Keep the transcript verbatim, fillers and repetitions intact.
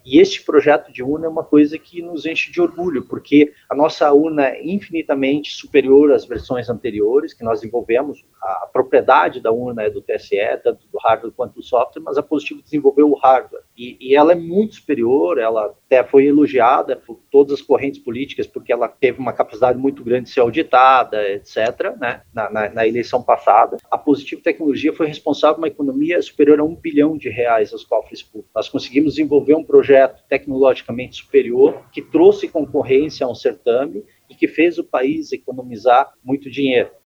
E este projeto de urna é uma coisa que nos enche de orgulho, porque a nossa urna é infinitamente superior às versões anteriores que nós desenvolvemos. A propriedade da urna é do T S E, tanto do hardware quanto do software, mas a Positivo desenvolveu o hardware. E, e ela é muito superior, ela até foi elogiada por todas as correntes políticas, porque ela teve uma capacidade muito grande de ser auditada, etcétera, né? na, na, na eleição passada. A Positivo Tecnologia foi responsável por uma economia superior a um bilhão de reais aos cofres públicos. Nós conseguimos desenvolver um projeto tecnologicamente superior, que trouxe concorrência a um certame e que fez o país economizar muito dinheiro.